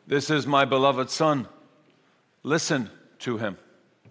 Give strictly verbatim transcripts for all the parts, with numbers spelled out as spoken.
This is my beloved Son. Listen to him.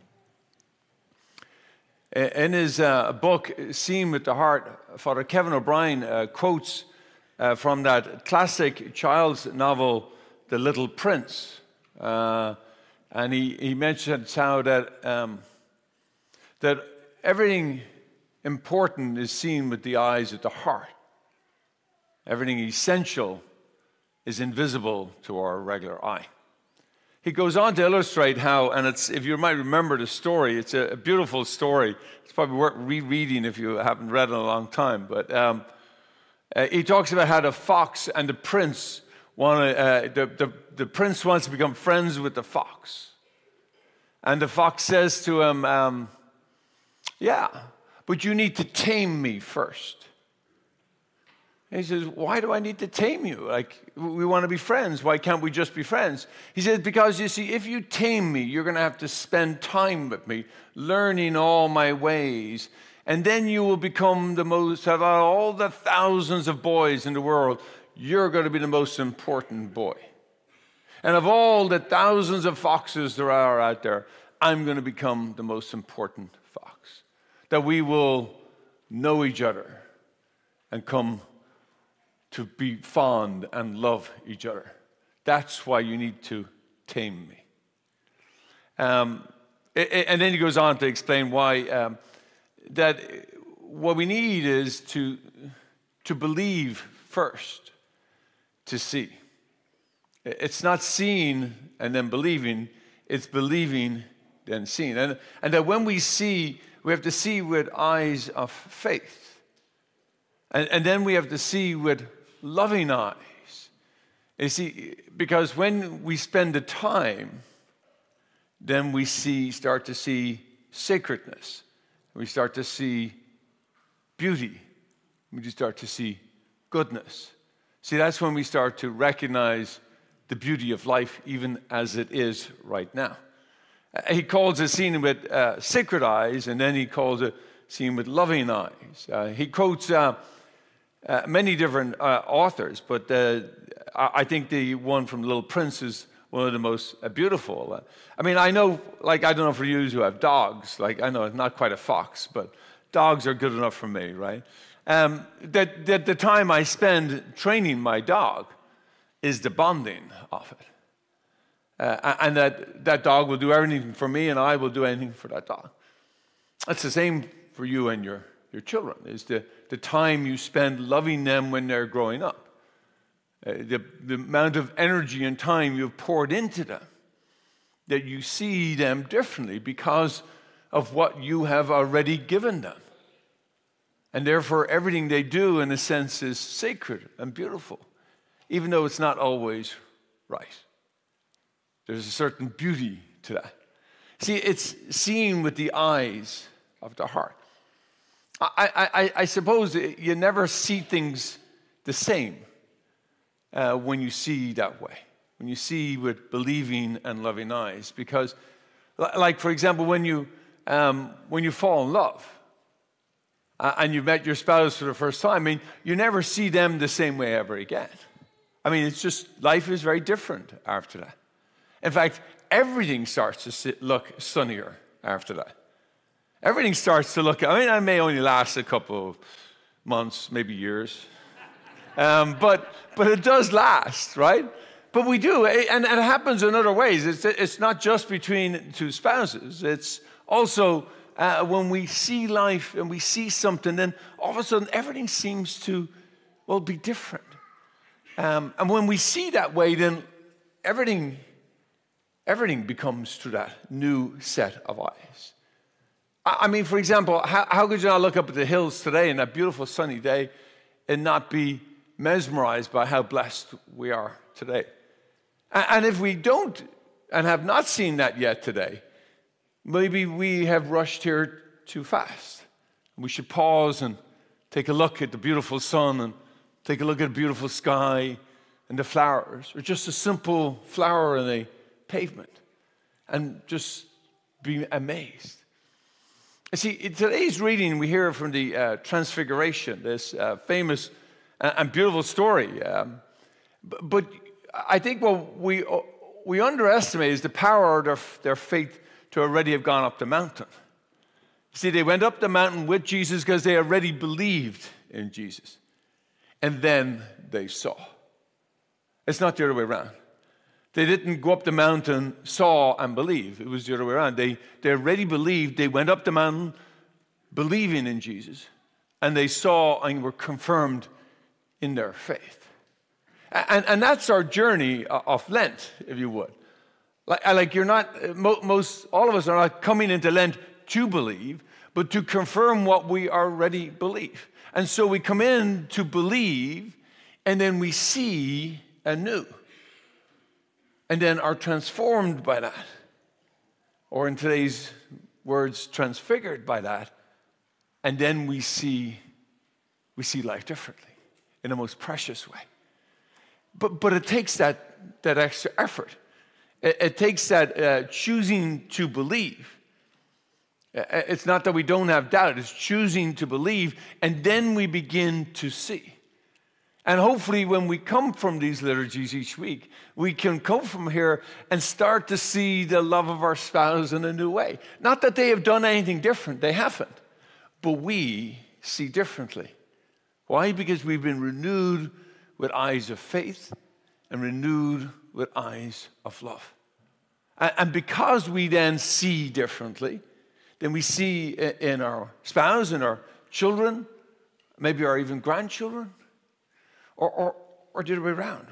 In his uh, book, Seen with the Heart, Father Kevin O'Brien uh, quotes uh, from that classic child's novel, The Little Prince. Uh, and he, he mentions how that, um, that everything important is seen with the eyes of the heart. Everything essential is invisible to our regular eye. He goes on to illustrate how, and it's, if you might remember the story, it's a, a beautiful story. It's probably worth rereading if you haven't read it in a long time. But um, uh, he talks about how the fox and the prince want to, uh, the, the, the prince wants to become friends with the fox. And the fox says to him, um, yeah, but you need to tame me first. And he says, why do I need to tame you? Like, we want to be friends. Why can't we just be friends? He says, because you see, if you tame me, you're going to have to spend time with me, learning all my ways. And then you will become the most, of all the thousands of boys in the world, you're going to be the most important boy. And of all the thousands of foxes there are out there, I'm going to become the most important fox. That we will know each other and come to be fond and love each other. That's why you need to tame me. Um, and then he goes on to explain why um, that what we need is to, to believe first, to see. It's not seeing and then believing, it's believing then seeing. And, and that when we see, we have to see with eyes of faith. And, and then we have to see with loving eyes. You see, because when we spend the time, then we see, start to see sacredness. We start to see beauty. We just start to see goodness. See, that's when we start to recognize the beauty of life, even as it is right now. Uh, he calls it seeing with uh, sacred eyes, and then he calls it seeing with loving eyes. Uh, he quotes Uh, Uh, many different uh, authors, but uh, I, I think the one from Little Prince is one of the most uh, beautiful. Uh, I mean, I know, like, I don't know for you who have dogs, like, I know it's not quite a fox, but dogs are good enough for me, right? Um, that, that the time I spend training my dog is the bonding of it. Uh, and that that dog will do everything for me, and I will do anything for that dog. It's the same for you and your, your children, is the the time you spend loving them when they're growing up. Uh, the, the amount of energy and time you've poured into them, that you see them differently because of what you have already given them. And therefore, everything they do, in a sense, is sacred and beautiful, even though it's not always right. There's a certain beauty to that. See, it's seen with the eyes of the heart. I, I, I suppose you never see things the same uh, when you see that way, when you see with believing and loving eyes. Because, like, for example, when you, um, when you fall in love uh, and you met your spouse for the first time, I mean, you never see them the same way ever again. I mean, it's just, life is very different after that. In fact, everything starts to sit, look sunnier after that. Everything starts to look, I mean, I may only last a couple of months, maybe years. Um, but but it does last, right? But we do, and, and it happens in other ways. It's, it's not just between two spouses. It's also uh, when we see life and we see something, then all of a sudden everything seems to, well, be different. Um, and when we see that way, then everything, everything becomes through that new set of eyes. I mean, for example, how, how could you not look up at the hills today in that beautiful sunny day and not be mesmerized by how blessed we are today? And, and if we don't and have not seen that yet today, maybe we have rushed here too fast. We should pause and take a look at the beautiful sun and take a look at the beautiful sky and the flowers, or just a simple flower in a pavement, and just be amazed. See, in today's reading, we hear from the uh, Transfiguration, this uh, famous and beautiful story. Um, but I think what we, we underestimate is the power of their, their faith to already have gone up the mountain. See, they went up the mountain with Jesus because they already believed in Jesus. And then they saw. It's not the other way around. They didn't go up the mountain, saw, and believe. It was the other way around. They, they already believed. They went up the mountain believing in Jesus. And they saw and were confirmed in their faith. And, and that's our journey of Lent, if you would. Like, like you're not, most, all of us are not coming into Lent to believe, but to confirm what we already believe. And so we come in to believe, and then we see anew. And then are transformed by that. Or in today's words, transfigured by that. And then we see, we see life differently, in the most precious way. But, but it takes that, that extra effort. It, it takes that uh, choosing to believe. It's not that we don't have doubt. It's choosing to believe, and then we begin to see. And hopefully when we come from these liturgies each week, we can come from here and start to see the love of our spouse in a new way. Not that they have done anything different. They haven't. But we see differently. Why? Because we've been renewed with eyes of faith and renewed with eyes of love. And because we then see differently, then we see in our spouse, in our children, maybe our even grandchildren, or, or, or the other way around.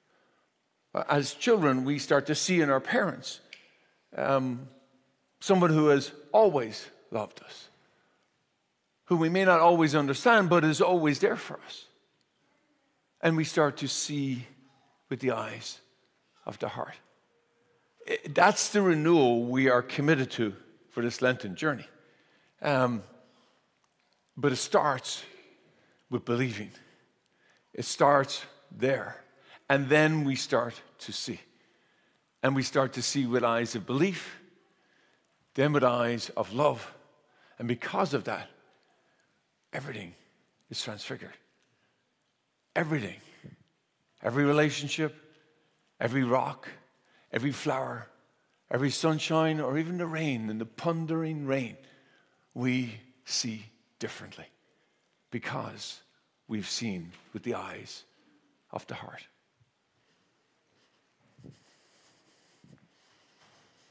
As children, we start to see in our parents um, someone who has always loved us, who we may not always understand, but is always there for us. And we start to see with the eyes of the heart. That's the renewal we are committed to for this Lenten journey. Um, but it starts with believing. It starts there. And then we start to see. And we start to see with eyes of belief, then with eyes of love. And because of that, everything is transfigured. Everything. Every relationship, every rock, every flower, every sunshine, or even the rain and the pondering rain, we see differently because we've seen with the eyes of the heart.